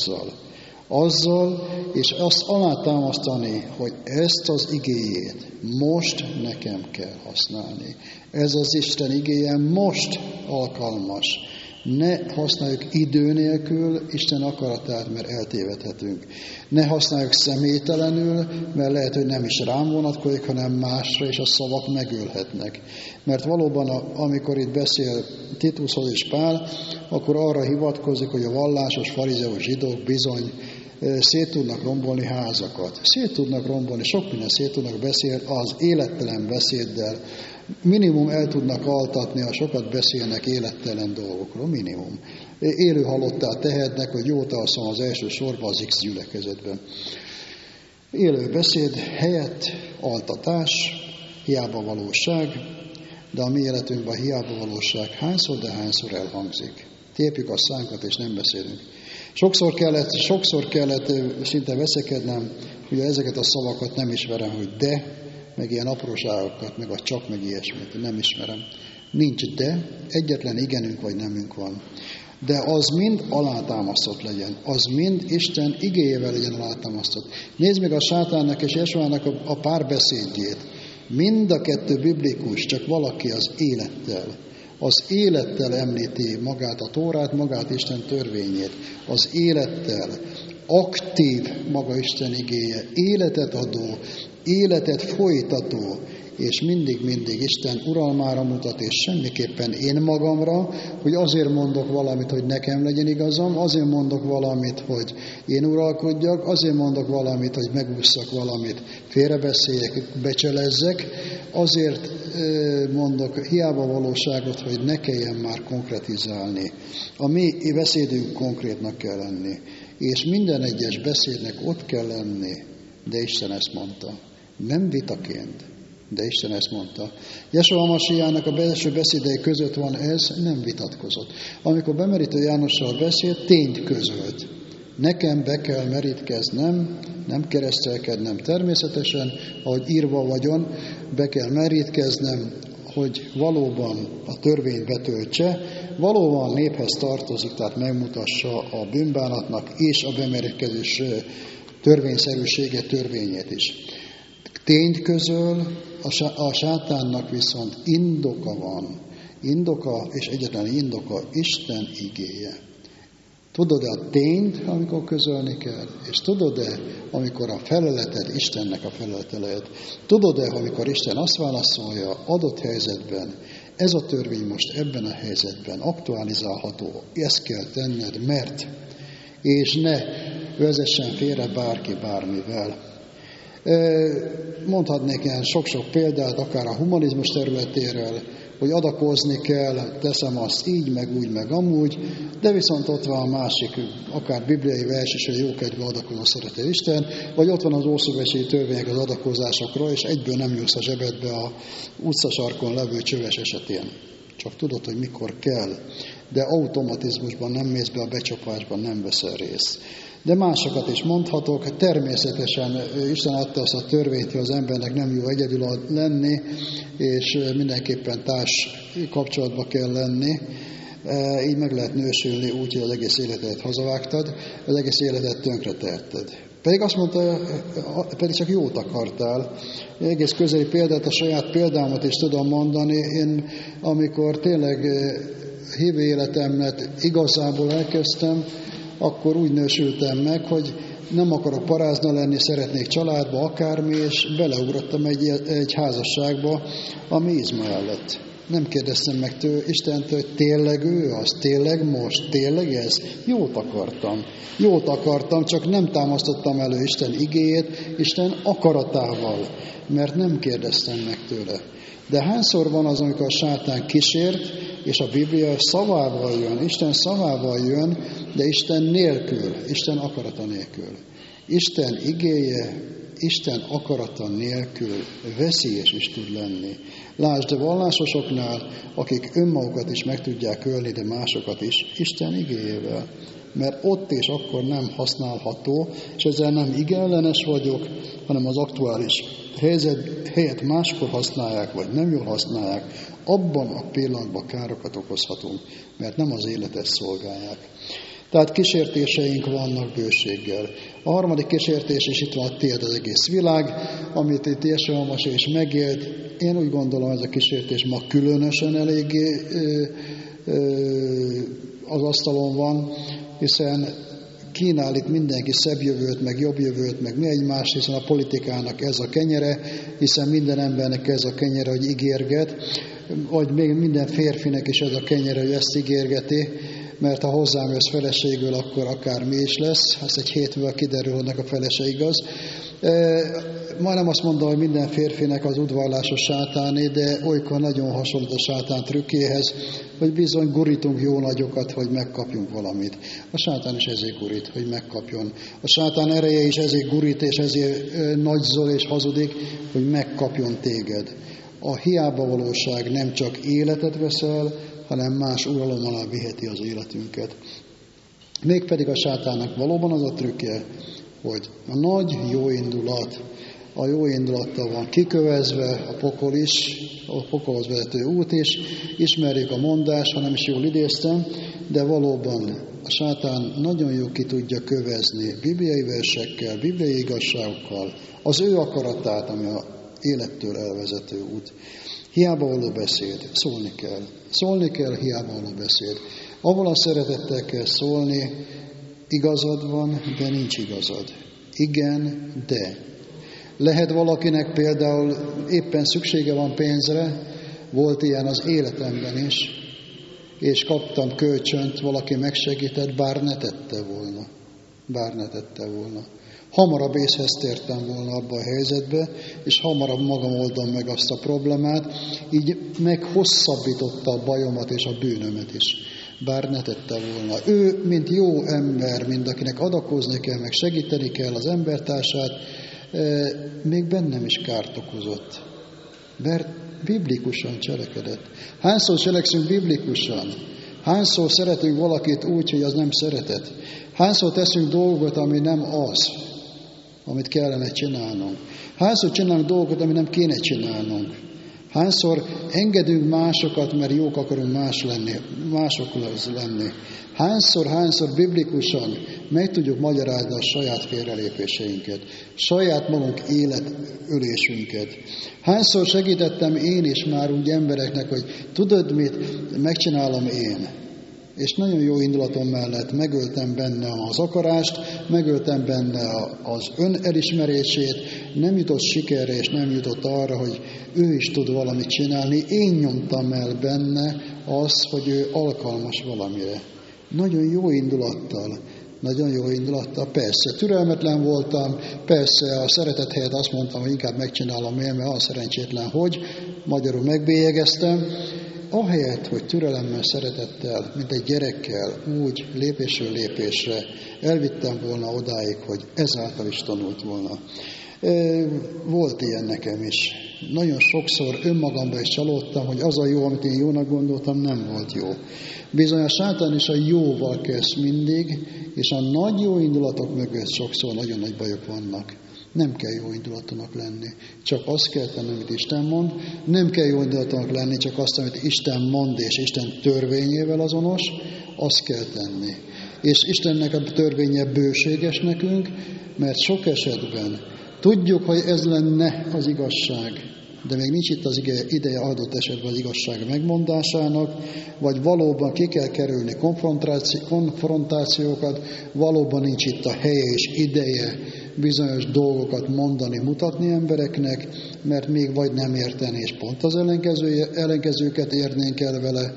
azzal, és azt alátámasztani, hogy ezt az igéjét most nekem kell használni. Ez az Isten igéje most alkalmas. Ne használjuk idő nélkül Isten akaratát, mert eltévedhetünk. Ne használjuk személytelenül, mert lehet, hogy nem is rám vonatkozik, hanem másra, és a szavak megölhetnek. Mert valóban, amikor itt beszél Titushoz és Pál, akkor arra hivatkozik, hogy a vallásos farizeus zsidók bizony szét tudnak rombolni házakat. Szét tudnak rombolni, sok minden szét tudnak beszélni az élettelen beszéddel. Minimum el tudnak altatni, ha sokat beszélnek élettelen dolgokról, minimum. Élő halottá tehetnek, hogy jót alszom az első sorban az X gyülekezetben. Élő beszéd helyett altatás, hiába valóság, de a mi életünkben hiába valóság hányszor, de hányszor elhangzik. Tépjük a szánkat, és nem beszélünk. Sokszor kellett szinte veszekednem, hogy ezeket a szavakat nem ismerem, hogy de, meg ilyen apróságokat, meg a csak, meg ilyesmit, nem ismerem. Nincs de, egyetlen igenünk vagy nemünk van. De az mind alátámasztott legyen, az mind Isten igéjével legyen alátámasztott. Nézd meg a sátánnak és Jesúának a párbeszédjét. Mind a kettő biblikus, csak valaki az élettel. Az élettel említi magát a Tórát, magát Isten törvényét. Az élettel aktív maga Isten igéje, életet adó, életet folytató, és mindig Isten uralmára mutat, és semmiképpen én magamra, hogy azért mondok valamit, hogy nekem legyen igazam, azért mondok valamit, hogy én uralkodjak, azért mondok valamit, hogy megússzak valamit, félrebeszéljek, becselezzek, azért mondok hiába valóságot, hogy ne kelljen már konkretizálni. A mi beszédünk konkrétnak kell lenni, és minden egyes beszédnek ott kell lenni, de Isten ezt mondta. Nem vitaként, de Isten ezt mondta. Jesua Masiának a belső beszédei között van ez, nem vitatkozott. Amikor bemerítő Jánossal beszélt, tényt közölt. Nekem be kell merítkeznem, nem keresztelkednem természetesen, ahogy írva vagyon, be kell merítkeznem, hogy valóban a törvényt betöltse, valóban néphez tartozik, tehát megmutassa a bűnbánatnak és a bemerítkezés törvényszerűsége, törvényét is. Tényt közöl, a sátánnak viszont indoka van. Indoka, és egyetlen indoka Isten igéje. Tudod-e a tényt, amikor közölni kell? És tudod-e, amikor a feleleted Istennek a felelete lehet? Tudod-e, amikor Isten azt válaszolja adott helyzetben, ez a törvény most ebben a helyzetben aktualizálható, ezt kell tenned, mert, és ne vezessen félre bárki bármivel. Mondhatnék ilyen sok-sok példát, akár a humanizmus területéről, hogy adakozni kell, teszem azt így, meg úgy, meg amúgy, de viszont ott van a másik, akár bibliai vers is, hogy jókedvű adakozó szerető Isten, vagy ott van az ószövetségi törvények az adakozásokról, és egyből nem nyúlsz a zsebedbe a utcasarkon levő csöves esetén. Csak tudod, hogy mikor kell, de automatizmusban nem mész be a becsapásban, nem veszel részt. De másokat is mondhatok, természetesen Isten adta azt a törvényt, hogy az embernek nem jó egyedül lenni, és mindenképpen társ kapcsolatba kell lenni. Így meg lehet nősülni úgy, hogy az egész életet hazavágtad, az egész életet tönkretetted. Pedig azt mondta, pedig csak jót akartál. Egész közeli példát, a saját példámat is tudom mondani. Én, amikor tényleg hívő életemet igazából elkezdtem, akkor úgy nősültem meg, hogy nem akarok parázna lenni, szeretnék családba, akármi, és beleugrottam egy házasságba, ami Izmael lett. Nem kérdeztem meg Istentől, hogy tényleg ő az, tényleg most, tényleg ez? Jót akartam, csak nem támasztottam elő Isten igéjét, Isten akaratával, mert nem kérdeztem meg tőle. De hányszor van az, amikor a sátán kísért, és a Biblia szavával jön, Isten szavával jön, de Isten nélkül, Isten akarata nélkül. Isten igéje, Isten akarata nélkül veszélyes is tud lenni. Lásd, a vallásosoknál, akik önmagukat is meg tudják ölni, de másokat is, Isten igéjével. Mert ott és akkor nem használható, és ezzel nem igenellenes vagyok, hanem az aktuális helyet máskor használják, vagy nem jól használják, abban a pillanatban károkat okozhatunk, mert nem az életet szolgálják. Tehát kísértéseink vannak bőséggel. A harmadik kísértés, és itt van tiéd az egész világ, amit itt Jesua Masiá is megélt. Én úgy gondolom, ez a kísértés ma különösen eléggé az asztalon van, hiszen kínál itt mindenki szebb jövőt, meg jobb jövőt, meg mi egymást, hiszen a politikának ez a kenyere, hiszen minden embernek ez a kenyere, hogy ígérget, vagy még minden férfinek is ez a kenyere, hogy ezt ígérgeti, mert ha hozzám jössz feleségül, akkor akár mi is lesz, az egy hét múlva kiderül, hogy a felese igaz. Majdnem azt mondom, hogy minden férfinek az udvarlása sátáné, de olykor nagyon hasonlít a sátán trükkéhez, hogy bizony gurítunk jó nagyokat, hogy megkapjunk valamit. A sátán is ezért gurít, hogy megkapjon. A sátán ereje is ezért gurít, és ezért nagyzol és hazudik, hogy megkapjon téged. A hiába valóság nem csak életet veszel, hanem más uralom alá viheti az életünket. Mégpedig a sátának valóban az a trükkje, hogy a nagy jóindulat, a jó indulattal van kikövezve, a pokol is, a pokolhoz vezető út is, ismerjük a mondást, ha nem is jól idéztem, de valóban a sátán nagyon jó ki tudja kövezni bibliai versekkel, bibliai igazságokkal az ő akaratát, ami a élettől elvezető út. Hiába való beszéd, szólni kell. Szólni kell, hiába való beszéd. Avval a szeretettel kell szólni, igazad van, de nincs igazad. Igen, de. Lehet valakinek például éppen szüksége van pénzre, volt ilyen az életemben is, és kaptam kölcsönt, valaki megsegített, bár ne tette volna. Bár ne tette volna. Hamarabb észhez tértem volna abba a helyzetbe, és hamarabb magam oldom meg azt a problémát, így meghosszabbította a bajomat és a bűnömet is. Bár ne tette volna. Ő, mint jó ember, mint akinek adakozni kell, meg segíteni kell az embertársát, még bennem is kárt okozott. Mert biblikusan cselekedett. Hányszor cselekszünk biblikusan? Hányszor szeretünk valakit úgy, hogy az nem szeretet? Hányszor teszünk dolgot, ami nem az, amit kellene csinálnunk? Hányszor csinálunk dolgokat, ami nem kéne csinálnunk? Hányszor engedünk másokat, mert jók akarunk másokhoz lenni? Hányszor biblikusan meg tudjuk magyarázni a saját félrelépéseinket, saját magunk életölésünket. Hányszor segítettem én is már úgy embereknek, hogy tudod mit, megcsinálom én. És nagyon jó indulatom mellett megöltem benne az akarást, megöltem benne az önelismerését, nem jutott sikerre, és nem jutott arra, hogy ő is tud valamit csinálni. Én nyomtam el benne azt, hogy ő alkalmas valamire. Nagyon jó indulattal, persze, türelmetlen voltam, persze a szeretet helyett azt mondtam, hogy inkább megcsinálom én, mert az szerencsétlen, hogy magyarul megbélyegeztem, ahelyett, hogy türelemmel, szeretettel, mint egy gyerekkel, úgy lépésről lépésre elvittem volna odáig, hogy ezáltal is tanult volna. Volt ilyen nekem is. Nagyon sokszor önmagamban is csalódtam, hogy az a jó, amit én jónak gondoltam, nem volt jó. Bizony a sátán is a jóval kezd mindig, és a nagy jó indulatok mögött sokszor nagyon nagy bajok vannak. Nem kell jó indulatúnak lenni, csak azt kell tenni, amit Isten mond. Nem kell jó indulatúnak lenni, csak azt, amit Isten mond, és Isten törvényével azonos, azt kell tenni. És Istennek a törvénye bőséges nekünk, mert sok esetben tudjuk, hogy ez lenne az igazság, de még nincs itt az ideje adott esetben az igazság megmondásának, vagy valóban ki kell kerülni konfrontációkat, valóban nincs itt a helye és ideje bizonyos dolgokat mondani, mutatni embereknek, mert még vagy nem érteni, és pont az ellenkezőket érnénk el vele.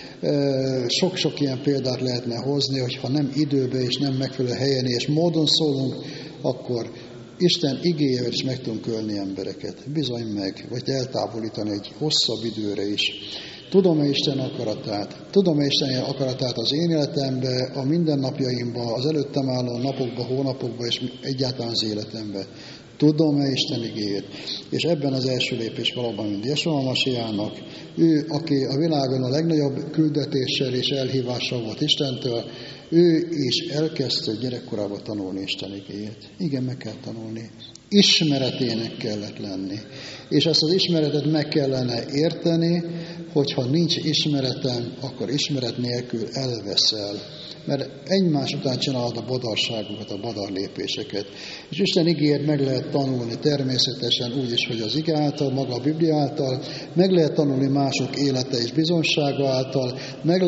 Sok-sok ilyen példát lehetne hozni, hogyha nem időbe és nem megfelelő helyen és módon szólunk, akkor Isten igéjével is meg tudunk ölni embereket. Bizony meg, vagy eltávolítani egy hosszabb időre is. Tudom-e Isten akaratát? Tudom-e Isten akaratát az én életemben, a mindennapjaimban, az előttem álló napokban, hónapokban, és egyáltalán az életemben? Tudom-e Isten igéjét? És ebben az első lépés valóban mind Jesua Masiának. Ő, aki a világon a legnagyobb küldetéssel és elhívással volt Istentől, ő is elkezdte gyerekkorában tanulni Isten igéjét. Igen, meg kell tanulni. Ismeretének kellett lenni. És ezt az ismeretet meg kellene érteni, hogyha nincs ismeretem, akkor ismeret nélkül elveszel. Mert egymás után csinálod a badarságokat, a badar lépéseket. És Isten igéjét meg lehet tanulni természetesen úgy is, hogy az ige által, maga a Biblia által, meg lehet tanulni mások élete és bizonsága által, meg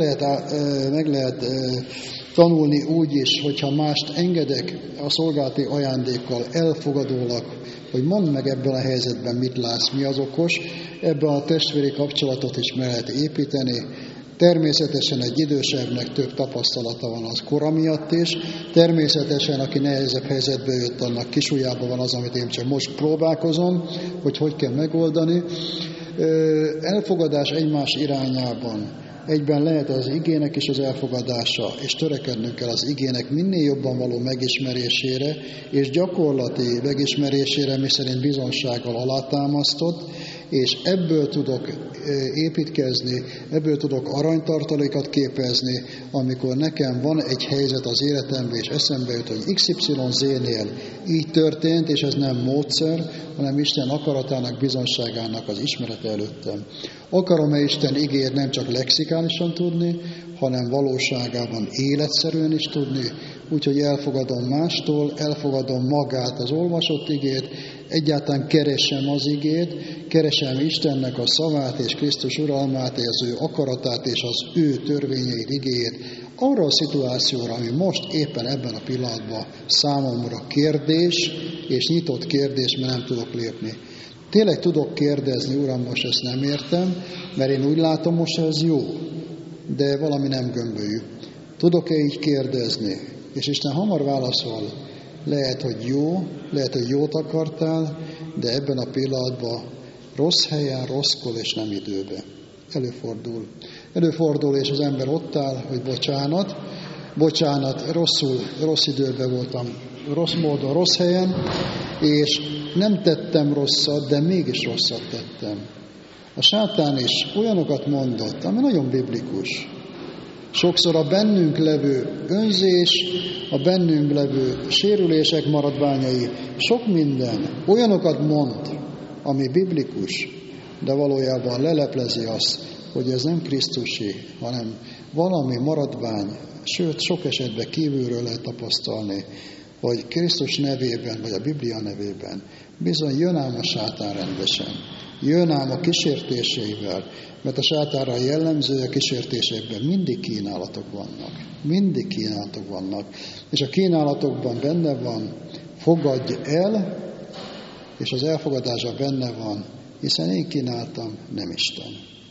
lehet tanulni úgy is, hogyha mást engedek a szolgálati ajándékkal elfogadólag, hogy mondd meg ebben a helyzetben, mit látsz, mi az okos, ebben a testvéri kapcsolatot is meg lehet építeni. Természetesen egy idősebbnek több tapasztalata van az kora miatt is, természetesen aki nehezebb helyzetbe jött, annak kisujjában van az, amit én csak most próbálkozom, hogy kell megoldani. Elfogadás egymás irányában. Egyben lehet az igének is az elfogadása, és törekednünk kell az igének minél jobban való megismerésére, és gyakorlati megismerésére, miszerint bizonsággal alátámasztott, és ebből tudok építkezni, ebből tudok aranytartalékat képezni, amikor nekem van egy helyzet az életemben, és eszembe jut, hogy XYZ-nél így történt, és ez nem módszer, hanem Isten akaratának, bizonságának az ismerete előttem. Akarom-e Isten igéjét nem csak lexikálisan tudni, hanem valóságában életszerűen is tudni, úgyhogy elfogadom mástól, elfogadom magát az olvasott igét, egyáltalán keresem az igét, keresem Istennek a szavát és Krisztus uralmát, és az ő akaratát és az ő törvényeit, igéjét, arra a szituációra, ami most éppen ebben a pillanatban számomra kérdés, és nyitott kérdés, mert nem tudok lépni. Tényleg tudok kérdezni, Uram, most ezt nem értem, mert én úgy látom, most ez jó, de valami nem gömbölyű. Tudok-e így kérdezni? És Isten hamar válaszol, lehet, hogy jó, lehet, hogy jót akartál, de ebben a pillanatban rossz helyen, rosszkor és nem időben. Előfordul, és az ember ott áll, hogy bocsánat, rossz időben voltam, rossz módon, rossz helyen, és nem tettem rosszat, de mégis rosszat tettem. A sátán is olyanokat mondott, ami nagyon biblikus. Sokszor a bennünk levő önzés, a bennünk levő sérülések maradványai, sok minden olyanokat mond, ami biblikus, de valójában leleplezi azt, hogy ez nem Krisztusi, hanem valami maradvány, sőt, sok esetben kívülről lehet tapasztalni, hogy Krisztus nevében, vagy a Biblia nevében bizony jön ám a sátán rendesen. Jön ám a kísértéseivel, mert a sátánra jellemző a kísértéseiben mindig kínálatok vannak. És a kínálatokban benne van, fogadj el, és az elfogadása benne van, hiszen én kínáltam, nem Isten.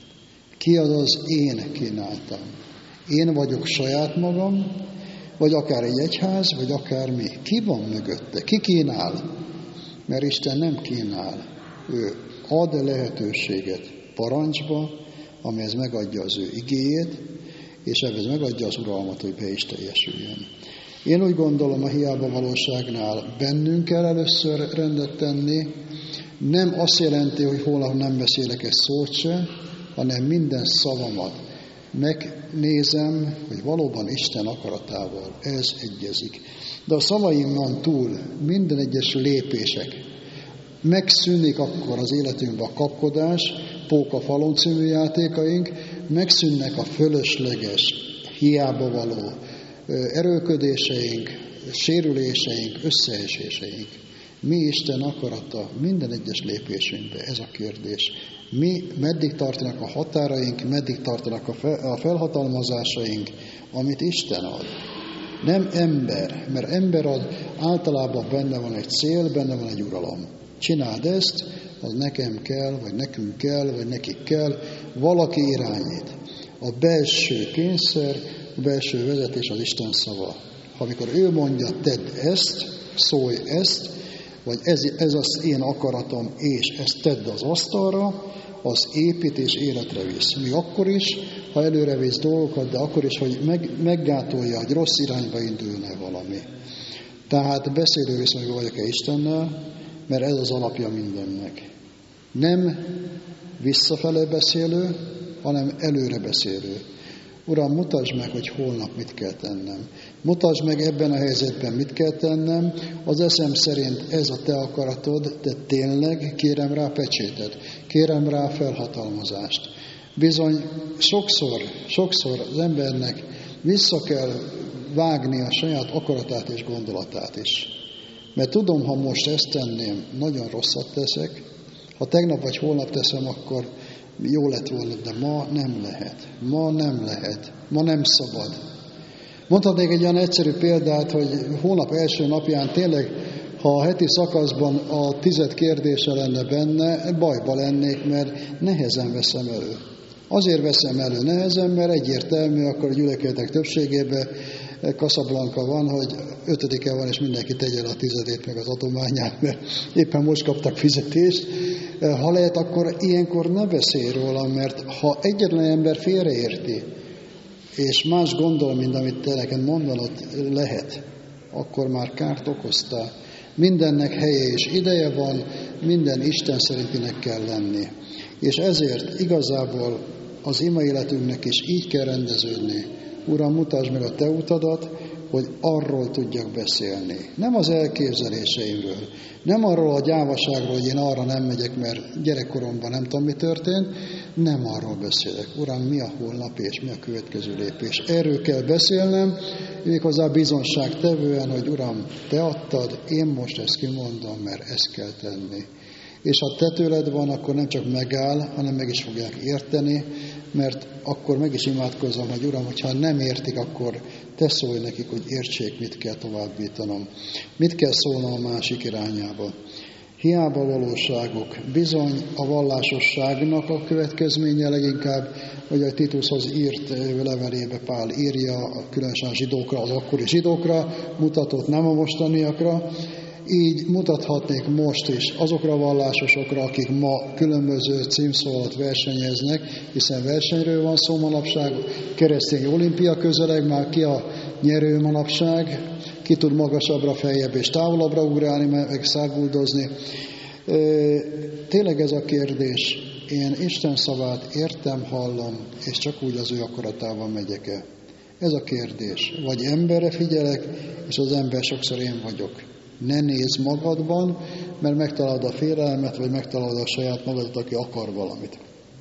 Ki az én kínáltam? Én vagyok saját magam, vagy akár egy egyház, vagy akár mi. Ki van mögötte? Ki kínál? Mert Isten nem kínál. Ő ad lehetőséget parancsba, amihez megadja az ő igéjét, és ehhez megadja az uralmat, hogy be is teljesüljön. Én úgy gondolom, a hiába valóságnál bennünk kell először rendet tenni, nem azt jelenti, hogy holnap nem beszélek egy szót se, hanem minden szavamat megnézem, hogy valóban Isten akaratával ez egyezik. De a szavaimon túl minden egyes lépések, megszűnik akkor az életünkben a kapkodás, Póka falon című játékaink, megszűnnek a fölösleges, hiába való erőködéseink, sérüléseink, összeeséseink. Mi Isten akarata minden egyes lépésünkben? Ez a kérdés. Mi meddig tartanak a határaink, meddig tartanak a felhatalmazásaink, amit Isten ad. Nem ember, mert ember ad, általában benne van egy cél, benne van egy uralom. Csináld ezt, az nekem kell, vagy nekünk kell, vagy nekik kell, valaki irányít. A belső kényszer, a belső vezetés az Isten szava. Ha amikor ő mondja, tedd ezt, szólj ezt, vagy ez az én akaratom, és ezt tedd az asztalra, az épít és életre visz. Mi akkor is, ha előre visz dolgokat, de akkor is, hogy meggátolja, hogy rossz irányba indulna valami. Tehát beszélő viszonyban vagyok-e Istennel, mert ez az alapja mindennek. Nem visszafele beszélő, hanem előre beszélő. Uram, mutasd meg, hogy holnap mit kell tennem. Mutasd meg ebben a helyzetben, mit kell tennem. Az eszem szerint ez a te akaratod, de tényleg kérem rá pecsétet, kérem rá felhatalmazást. Bizony sokszor az embernek vissza kell vágni a saját akaratát és gondolatát is. Mert tudom, ha most ezt tenném, nagyon rosszat teszek. Ha tegnap vagy holnap teszem, akkor jó lett volna, de ma nem lehet. Ma nem szabad. Mondhatnék egy olyan egyszerű példát, hogy hónap első napján tényleg, ha a heti szakaszban a 10 kérdése lenne benne, bajba lennék, mert nehezen veszem elő. Azért veszem elő nehezen, mert egyértelmű, akkor a gyülekezetek többségében Casablanca van, hogy 5-e van, és mindenki tegye el a 10 meg az adományát, mert éppen most kaptak fizetést. Ha lehet, akkor ilyenkor ne beszélj róla, mert ha egyetlen ember félreérti, és más gondol, mint amit te neked mondanod lehet, akkor már kárt okoztál. Mindennek helye és ideje van, minden Isten szerintinek kell lenni. És ezért igazából az ima életünknek is így kell rendeződni. Uram, mutasd meg a te utadat, hogy arról tudjak beszélni. Nem az elképzeléseimről, nem arról a gyávaságról, hogy én arra nem megyek, mert gyerekkoromban nem tudom, mi történt, nem arról beszélek. Uram, mi a holnap és mi a következő lépés? Erről kell beszélnem, méghozzá bizonságtevően, hogy Uram, Te adtad, én most ezt kimondom, mert ezt kell tenni. És ha Te tőled van, akkor nem csak megáll, hanem meg is fogják érteni, mert akkor meg is imádkozom, hogy Uram, hogyha nem értik, akkor Te szólj nekik, hogy értsék, mit kell továbbítanom. Mit kell szólnom a másik irányába. Hiába valóságok. Bizony a vallásosságnak a következménye leginkább, hogy a Titushoz írt levelébe Pál írja, különösen a zsidókra, az akkori zsidókra mutatott, nem a mostaniakra. Így mutathatnék most is azokra a vallásosokra, akik ma különböző címszó alatt versenyeznek, hiszen versenyről van szó manapság, keresztény olimpia közeleg, már ki a nyerő manapság, ki tud magasabbra, feljebb és távolabbra ugrálni, meg száguldozni. Tényleg ez a kérdés, én Isten szavát értem, hallom, és csak úgy az ő akaratában megyek-e? Ez a kérdés. Vagy emberre figyelek, és az ember sokszor én vagyok. Ne nézz magadban, mert megtalálod a félelmet, vagy megtalálod a saját magadat, aki akar valamit.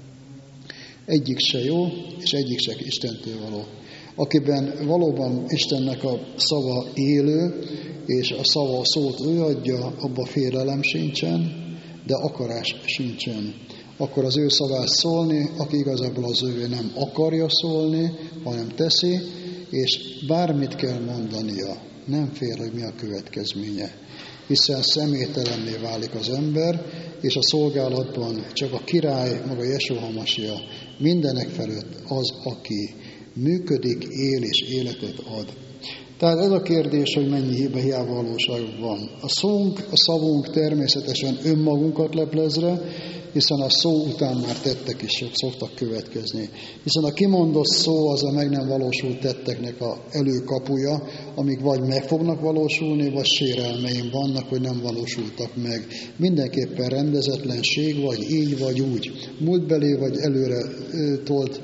Egyik se jó, és egyik se Istentől való. Akiben valóban Istennek a szava élő, és a szava a szót ő adja, abban félelem sincsen, de akarás sincsen. Akkor az ő szavát szólni, aki igazából az ő nem akarja szólni, hanem teszi, és bármit kell mondania, nem fél, hogy mi a következménye. Hiszen személytelenné válik az ember, és a szolgálatban csak a király, maga Jesúa Hamasia mindenek felett az, aki működik, él és életet ad. Tehát ez a kérdés, hogy mennyi hiába valóság van. A szavunk természetesen önmagunkat leplezre, hiszen a szó után már tettek is szoktak következni. Hiszen a kimondott szó az a meg nem valósult tetteknek a előkapuja, amik vagy meg fognak valósulni, vagy sérelmeim vannak, hogy nem valósultak meg. Mindenképpen rendezetlenség, vagy így, vagy úgy. Múltbeli, vagy előre tolt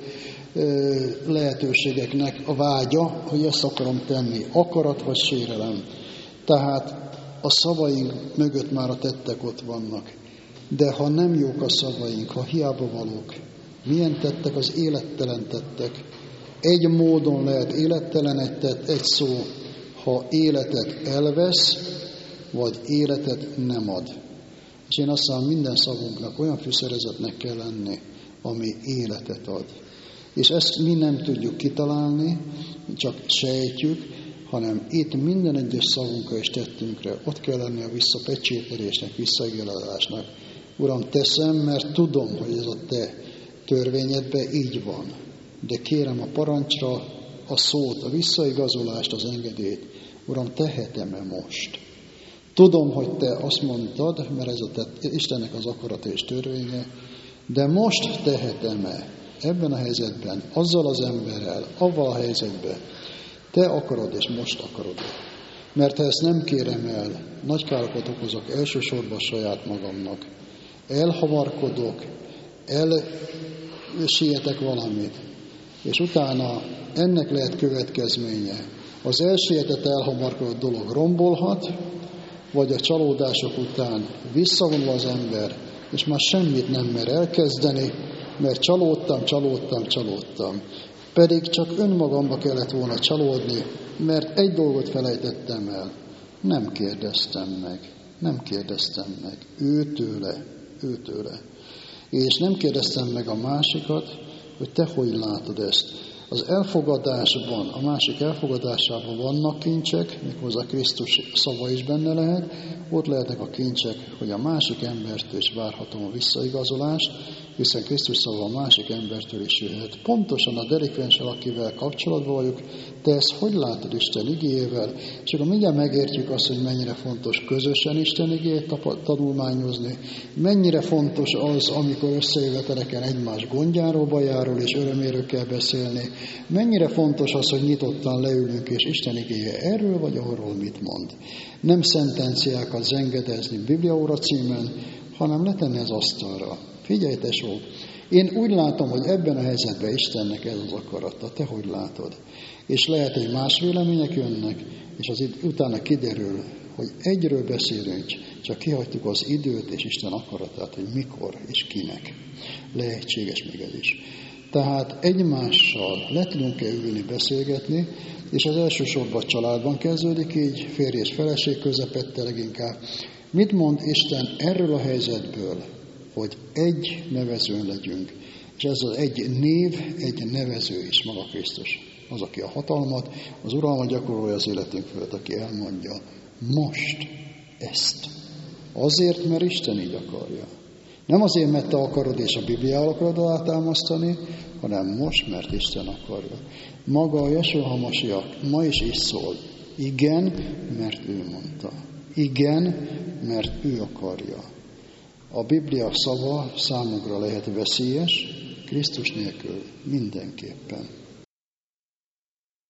lehetőségeknek a vágya, hogy ezt akarom tenni. Akarat vagy sérelem. Tehát a szavaink mögött már a tettek ott vannak. De ha nem jók a szavaink, ha hiába valók, milyen tettek az élettelen tettek? Egy módon lehet élettelen egy szó, ha életet elvesz, vagy életet nem ad. És én azt mondom, minden szavunknak olyan fűszerezetnek kell lenni, ami életet ad. És ezt mi nem tudjuk kitalálni, csak sejtjük, hanem itt minden egyes szavunkra és tettünkre ott kell lenni a visszapecsételésnek, visszaigazolásnak. Uram, teszem, mert tudom, hogy ez a Te törvényedben így van. De kérem a parancsra, a szót, a visszaigazolást, az engedélyt. Uram, tehetem-e most? Tudom, hogy Te azt mondtad, mert ez a Te Istennek az akarata és törvénye, de most tehetem-e ebben a helyzetben, azzal az emberrel, avval a helyzetben? Te akarod, és most akarod. Mert ha ezt nem kérem el, nagy károkat okozok elsősorban saját magamnak. Elhamarkodok, elsietek valamit, és utána ennek lehet következménye. Az elsietett, elhamarkodott dolog rombolhat, vagy a csalódások után visszavonul az ember, és már semmit nem mer elkezdeni, mert csalódtam. Pedig csak önmagamba kellett volna csalódni, mert egy dolgot felejtettem el. Nem kérdeztem meg. Őtőle. És nem kérdeztem meg a másikat, hogy te hogy látod ezt. Az elfogadásban, a másik elfogadásában vannak kincsek, méghozzá Krisztus szava is benne lehet, ott lehetnek a kincsek, hogy a másik embertől is várhatom a visszaigazolást, hiszen Krisztus szava a másik embertől is jöhet. Pontosan a delikvenssel, akivel kapcsolatban vagyok, te ezt hogy látod Isten igéjével? És akkor mindjárt megértjük azt, hogy mennyire fontos közösen Isten igéjét tanulmányozni, mennyire fontos az, amikor összejöveteleken egymás gondjáról, bajáról és öröméről kell beszélni, mennyire fontos az, hogy nyitottan leülünk, és Isten igéje erről vagy arról mit mond. Nem szentenciákat zengedezni Bibliaóra címen, hanem letenni az asztalra. Figyelj, tesó, Én úgy látom, hogy ebben a helyzetben Istennek ez az akarata. Te hogy látod? És lehet, hogy más vélemények jönnek, és az utána kiderül, hogy egyről beszélünk, csak kihagytuk az időt és Isten akaratát, hogy mikor és kinek. Lehetséges még ez is. Tehát egymással le tudunk-e ülni, beszélgetni, és az elsősorban családban kezdődik, így férj és feleség közepette leginkább. Mit mond Isten erről a helyzetből, hogy egy nevezőn legyünk, és ez az egy név, egy nevező is maga Krisztus. Az, aki a hatalmat, az uralmat gyakorolja az életünk fölött, aki elmondja most ezt. Azért, mert Isten így akarja. Nem azért, mert te akarod és a Bibliával akarod alátámasztani, hanem most, mert Isten akarja. Maga a Jesúa HaMasiach ma is így szól. Igen, mert ő mondta. Igen, mert ő akarja. A Biblia szava számunkra lehet veszélyes, Krisztus nélkül mindenképpen.